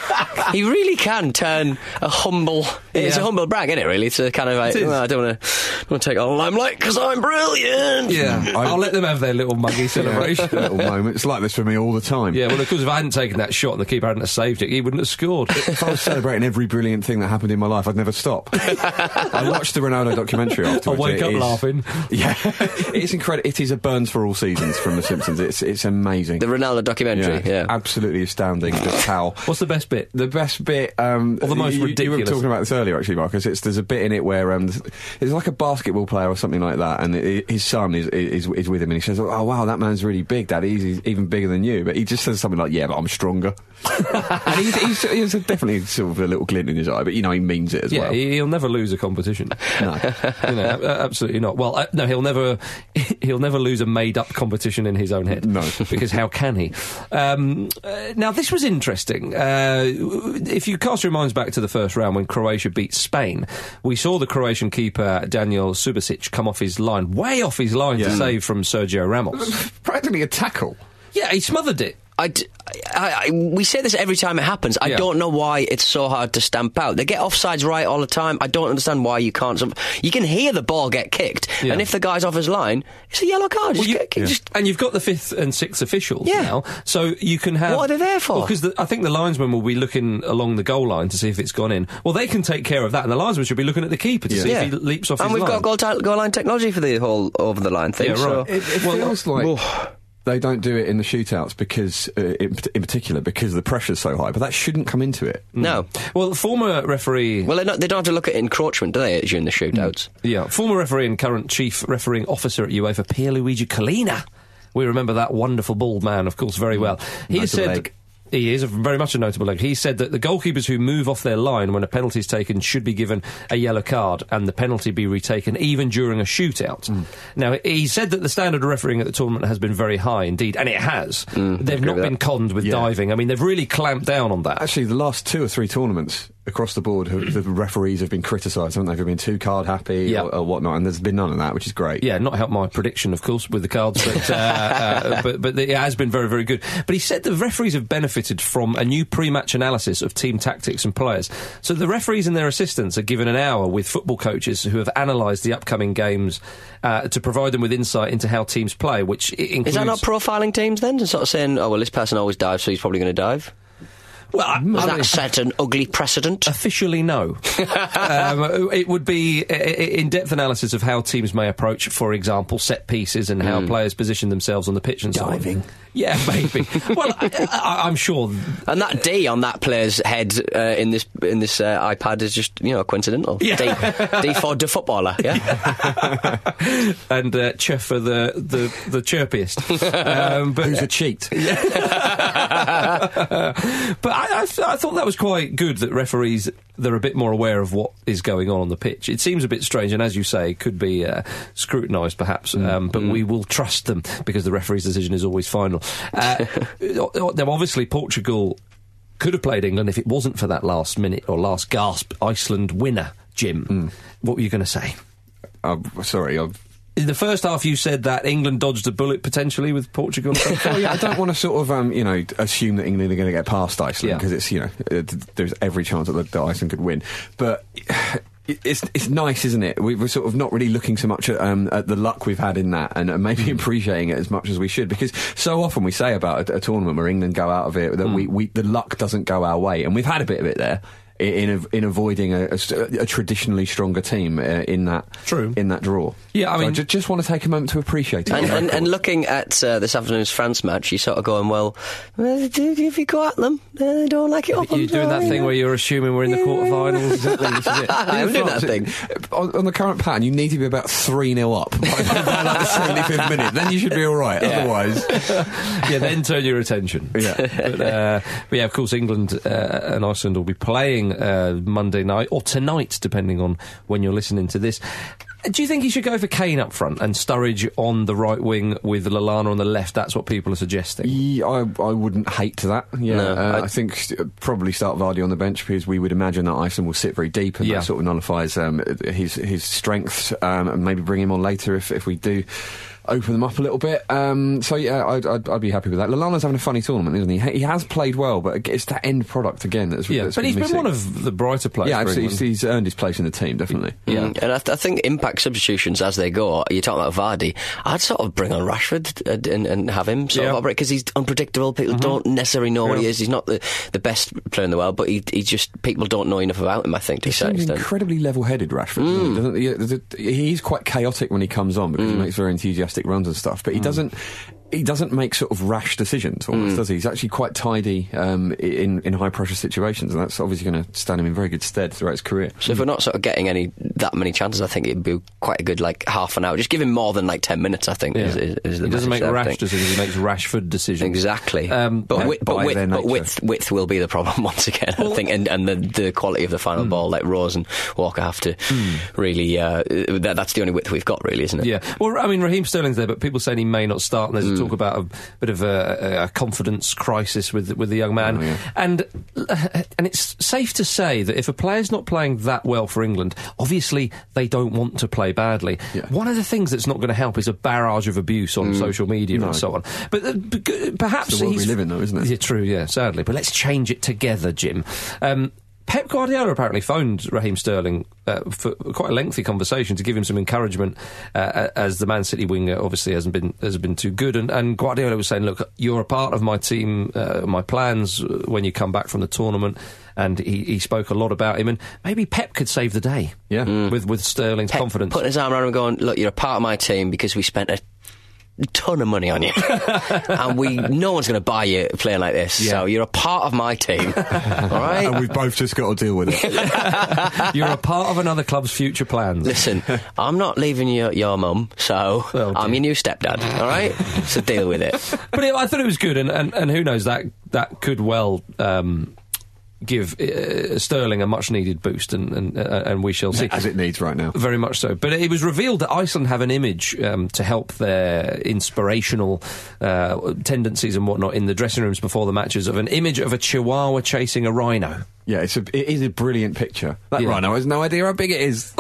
he he really can turn a humble... Yeah. It's a humble brag, isn't it, really? It's a kind of like, well, I don't want to take all the limelight because I'm brilliant.
Yeah, I'll let them have their little muggy celebration.
Yeah, little moments like this for me all the time.
Yeah, well, of course, if I hadn't taken that shot and the keeper hadn't have saved it, he wouldn't have scored.
if I was celebrating every brilliant thing that happened in my life, I'd never stop. I watched the Ronaldo documentary afterwards.
I wake
it
up
is,
laughing.
Yeah, it's incredible. It is a burns for all seasons from The Simpsons. It's it's amazing.
The Ronaldo documentary, yeah,
yeah. absolutely astounding. Just how.
What's the best bit?
The best bit, um,
or the most
you,
ridiculous.
You were talking about this earlier, actually, Marcus. It's there's a bit in it where um, it's like a basketball player or something like that, and it, his son is, is is with him, and he says, "Oh wow, that man's really big, Dad. He's, he's even bigger than you." But he just says something like, "Yeah, but I'm stronger." And he's, he's, he's definitely sort of a little glint in his eye, but you know he means it as
yeah,
well.
Yeah, he'll never lose a competition.
No,
you know, absolutely not. Well, uh, no, he'll never he'll never lose a made-up competition in his own head.
No,
because how can he? Um, uh, now this was interesting. Uh, if you cast your minds back to the first round when Croatia beat Spain, we saw the Croatian keeper Daniel Subasic come off his line, way off his line, yeah. to save from Sergio Ramos.
Practically a tackle.
Yeah, he smothered it.
I d- I, I, we say this every time it happens. I yeah. don't know why it's so hard to stamp out. They get offsides right all the time. I don't understand why you can't. You can hear the ball get kicked, yeah. and if the guy's off his line, it's a yellow card. Just
well, you,
get,
yeah.
just
and you've got the fifth and sixth officials
yeah.
now, so you can have.
What are they there for?
Because well, I think the linesman will be looking along the goal line to see if it's gone in. Well, they can take care of that, and the linesman should be looking at the keeper to yeah. see
yeah.
if he leaps off
and
his line.
And we've got goal, t- goal line technology for the whole over the line thing.
Yeah, right.
So.
It, it
well,
feels like. Well, they don't do it in the shootouts because, uh, in, in particular, because the pressure's so high. But that shouldn't come into it.
No.
Well, the former referee.
Well, not, they don't have to look at encroachment, do they, during the shootouts?
Yeah. Former referee and current chief refereeing officer at UEFA, Pierluigi Collina. We remember that wonderful bald man, of course, very well. He
Notable
said.
leg.
He is a, very much a notable leg. He said that the goalkeepers who move off their line when a penalty is taken should be given a yellow card and the penalty be retaken even during a shootout. Mm. Now, he said that the standard of refereeing at the tournament has been very high indeed, and it has. Mm, they've not been conned with yeah. diving. I mean, they've really clamped down on that.
Actually, the last two or three tournaments across the board, the referees have been criticised, haven't they? They've been too card happy yeah. or, or whatnot, and there's been none of that, which is great.
Yeah, not helped my prediction, of course, with the cards, but uh, uh, but, but it has been very, very good. But he said the referees have benefited from a new pre-match analysis of team tactics and players. So the referees and their assistants are given an hour with football coaches who have analysed the upcoming games uh, to provide them with insight into how teams play, which includes...
Is that not profiling teams then? And sort of saying, oh, well, this person always dives, so he's probably going to dive?
Well, I,
Has
I
that
mean,
set an ugly precedent?
Officially, no. um, it would be in-depth analysis of how teams may approach, for example, set pieces and how mm. players position themselves on the pitch and
diving.
So on. Yeah, maybe. Well, I, I, I'm sure.
And that D on that player's head uh, in this in this uh, iPad is just, you know, coincidental.
Yeah.
D, D for the footballer, yeah?
yeah. And uh, Ch for the, the, the chirpiest. Um, but,
Who's a cheat.
Yeah. But I, I, th- I thought that was quite good that referees, they're a bit more aware of what is going on on the pitch. It seems a bit strange, and as you say, could be uh, scrutinised perhaps, mm. um, but mm. we will trust them because the referee's decision is always final. Uh, now, obviously, Portugal could have played England if it wasn't for that last minute or last gasp Iceland winner, Jim. Mm. What were you going to say?
Uh, sorry, I've...
In the first half, you said that England dodged a bullet potentially with Portugal.
Well, yeah, I don't want to sort of, um, you know, assume that England are going to get past Iceland because yeah. it's, you know, it, there's every chance that, that Iceland could win. But it's it's nice, isn't it? We, we're sort of not really looking so much at, um, at the luck we've had in that, and uh, maybe mm. appreciating it as much as we should, because so often we say about a, a tournament where England go out of it that mm. we, we the luck doesn't go our way, and we've had a bit of it there. In in avoiding a, a, a traditionally stronger team uh, in that
True.
in that draw.
Yeah, I
so
mean,
I ju- just want to take a moment to appreciate it.
And, and, and looking at uh, this afternoon's France match, you're sort of going, well, if you go at them, they don't like it up.
You're doing that thing where you're assuming we're in the yeah. quarterfinals. Exactly, this is it.
I'm doing that thing.
On, on the current pattern, you need to be about three nil up by, by like the seventy-fifth minute. Then you should be all right. Yeah. Otherwise,
yeah, then turn your attention.
Yeah,
but, uh, but yeah, of course, England uh, and Iceland will be playing uh, Monday night or tonight, depending on when you're listening to this. Do you think he should go for Kane up front and Sturridge on the right wing with Lallana on the left? That's what people are suggesting.
Yeah, I, I wouldn't hate to that. Yeah,
no,
uh,
I,
I think st- probably start Vardy on the bench because we would imagine that Iceland will sit very deep, and
yeah.
that sort of nullifies um, his his strengths. Um, and maybe bring him on later if if we do open them up a little bit. Um, so yeah, I'd, I'd, I'd be happy with that. Lallana's having a funny tournament, isn't he? He has played well, but it's that end product again that's
yeah.
that's
But he's
missing.
been one of the brighter players.
Yeah,
for
absolutely.
England.
He's earned his place in the team, definitely.
Yeah, mm. and I, th- I think impact substitutions as they go. You're talking about Vardy. I'd sort of bring on Rashford and, and, and have him sort
yeah.
of operate because he's unpredictable. People mm-hmm. don't necessarily know yeah. what he is. He's not the, the best player in the world, but he, he just people don't know enough about him. I think to
he
a certain
seems
extent.
Incredibly level-headed, Rashford. Mm. Doesn't he? Doesn't he? He's quite chaotic when he comes on because mm. he makes very enthusiastic runs and stuff, but he mm. doesn't. He doesn't make sort of rash decisions, almost, mm. does he? He's actually quite tidy um, in in high pressure situations, and that's obviously going to stand him in very good stead throughout his career.
So if we're not sort of getting any that many chances, I think it'd be quite a good like half an hour. Just give him more than like ten minutes. I think
yeah.
is, is, is the
he doesn't make
there,
rash decisions; he makes Rashford decisions.
Exactly.
Um,
but
yeah,
wi- but, width, but width, width will be the problem once again. Well, I think, and, and the, the quality of the final mm. ball, like Rose and Walker have to mm. really. Uh, that, that's the only width we've got, really, isn't it?
Yeah. Well, I mean, Raheem Sterling's there, but people saying he may not start, and there's mm. a talk about a bit of a, a confidence crisis with with the young man,
oh, yeah.
and and it's safe to say that if a player's not playing that well for England, obviously they don't want to play badly.
Yeah.
One of the things that's not going to help is a barrage of abuse on mm. social media
no.
and so on. But uh, b- perhaps
it's the world
he's
we live in, though, isn't it?
Yeah, true. Yeah, sadly. But let's change it together, Jim. Um, Pep Guardiola apparently phoned Raheem Sterling uh, for quite a lengthy conversation to give him some encouragement, uh, as the Man City winger obviously hasn't been has been too good. And, and Guardiola was saying, "Look, you're a part of my team, uh, my plans when you come back from the tournament." And he, he spoke a lot about him, and maybe Pep could save the day.
Yeah,
mm. with with Sterling's
Pep
confidence,
putting his arm around him, going, "Look, you're a part of my team because we spent a." ton of money on you and we no one's going to buy you playing like this yeah. so you're a part of my team alright
and we've both just got to deal with it.
You're a part of another club's future plans.
Listen, I'm not leaving your, your mum, so oh, I'm your new stepdad, alright, so deal with it.
But it, I thought it was good, and, and, and who knows, that that could well um give uh, Sterling a much-needed boost, and and, uh, and we shall see.
As it needs right now.
Very much so. But it was revealed that Iceland have an image um, to help their inspirational uh, tendencies and whatnot in the dressing rooms before the matches, of an image of a chihuahua chasing a rhino.
Yeah, it's a, it is a brilliant picture. That
yeah.
rhino has no idea how big it is.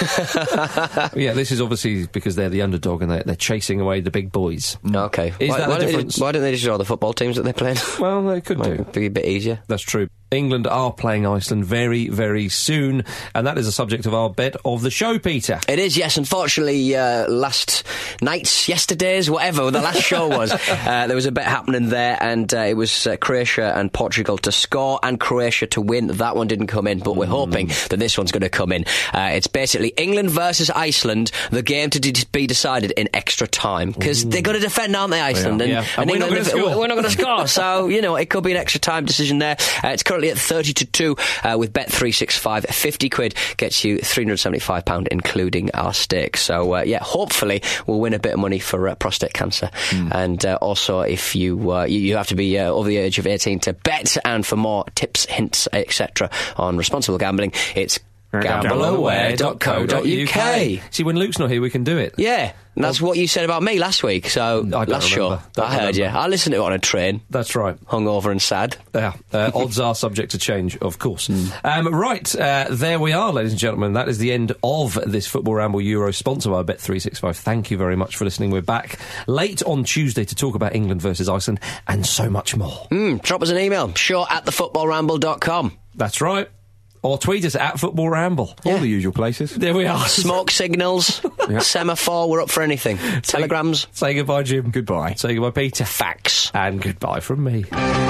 Yeah, this is obviously because they're the underdog and they're, they're chasing away the big boys.
Okay.
Is
why,
that
why
the
don't
difference?
They, why don't they just draw the football teams that they're playing?
Well, they could
Might
do.
Be a bit easier.
That's true. England are playing Iceland very, very soon, and that is the subject of our bet of the show, Peter.
It is, yes. Unfortunately, uh, last night's, yesterday's, whatever the last show was, uh, there was a bet happening there, and uh, it was uh, Croatia and Portugal to score and Croatia to win. That one didn't come in, but we're mm. hoping that this one's going to come in. Uh, it's basically England versus Iceland, the game to de- be decided in extra time, because they're going to defend, aren't they, Iceland?
Yeah.
And,
Yeah.
and,
and we're
England,
not going to score.
We're not going to score, so, you know, it could be an extra time decision there. Uh, it's currently at thirty to two uh, with Bet three sixty-five. fifty quid gets you three hundred seventy-five pounds, including our stake. So, uh, yeah, hopefully we'll win a bit of money for uh, prostate cancer. Mm. And uh, also, if you, uh, you you have to be uh, over the age of eighteen to bet. And for more tips, hints, et cetera on responsible gambling, it's gamble aware dot co dot u k.
See, when Luke's not here, we can do it.
Yeah. And that's well, what you said about me last week, so
I
last show.
Don't
I heard
remember.
you. I listened to it on a train.
That's right.
Hungover and sad.
Yeah. Uh, odds are subject to change, of course. Mm. Um, right, uh, there we are, ladies and gentlemen. That is the end of this Football Ramble Euro, sponsored by Bet three sixty-five. Thank you very much for listening. We're back late on Tuesday to talk about England versus Iceland and so much more.
Mm, drop us an email, show at the football ramble dot com.
That's right. Or tweet us at Football Ramble.
All yeah. the usual places.
There we are.
Smoke signals, yeah. semaphore, we're up for anything. Telegrams.
Say, say goodbye, Jim.
Goodbye.
Say goodbye, Peter.
Facts.
And goodbye from me.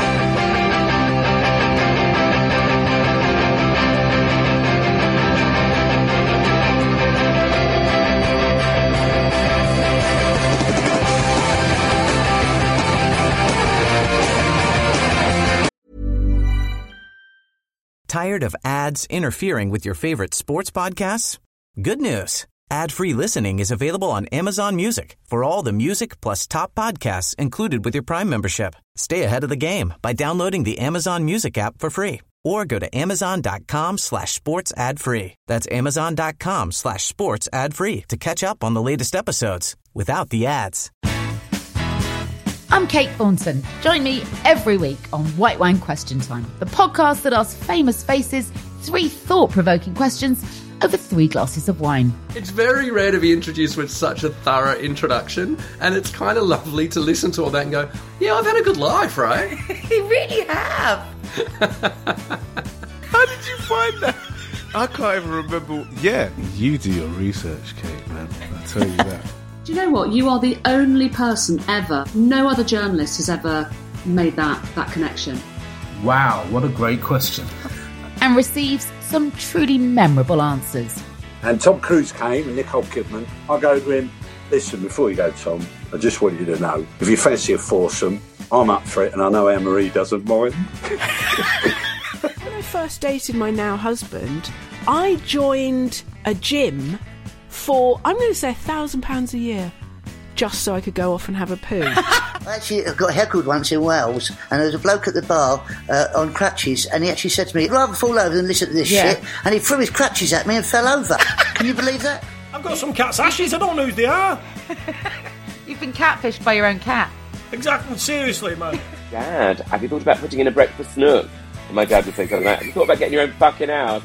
Tired of ads interfering with your favorite sports podcasts? Good news. Ad-free listening is available on Amazon Music for all the music plus top podcasts included with your Prime membership. Stay ahead of the game by downloading the Amazon Music app for free or go to amazon.com slash sports ad free. That's amazon.com slash sports ad free to catch up on the latest episodes without the ads.
I'm Kate Thornton. Join me every week on White Wine Question Time, the podcast that asks famous faces three thought-provoking questions over three glasses of wine.
It's very rare to be introduced with such a thorough introduction, and it's kind of lovely to listen to all that and go, yeah, I've had a good life, right?
You really have.
How did you find that? I can't even remember. Yeah, you do your research, Kate, man. I tell you that.
Do you know what? You are the only person ever, no other journalist has ever made that, that connection.
Wow, what a great question.
And receives some truly memorable answers.
And Tom Cruise came and Nicole Kidman. I go to him, listen, before you go, Tom, I just want you to know, if you fancy a foursome, I'm up for it, and I know Anne-Marie doesn't mind.
When I first dated my now husband, I joined a gym for, I'm going to say, a thousand pounds a year, just so I could go off and have a poo.
I actually got heckled once in Wales, and there was a bloke at the bar uh, on crutches, and he actually said to me, I'd rather fall over than listen to this
Yeah.
shit, and he threw his crutches at me and fell over. Can you believe that?
I've got some cat's ashes, I don't know who they are.
You've been catfished by your own cat.
Exactly, seriously, man.
Dad, have you thought about putting in a breakfast nook? And my dad would say something like, have you thought about getting your own fucking house?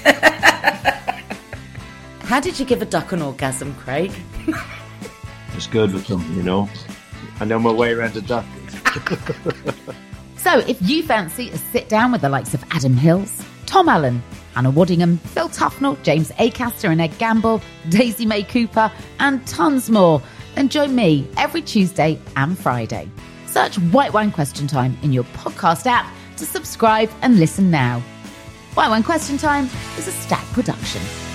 How did you give a duck an orgasm, Craig?
It's good with them, you know. I know my way around a duck.
So if you fancy a sit down with the likes of Adam Hills, Tom Allen, Anna Waddingham, Phil Tufnell, James Acaster and Ed Gamble, Daisy May Cooper, and tons more, then join me every Tuesday and Friday. Search White Wine Question Time in your podcast app to subscribe and listen now. White Wine Question Time is a Stack production.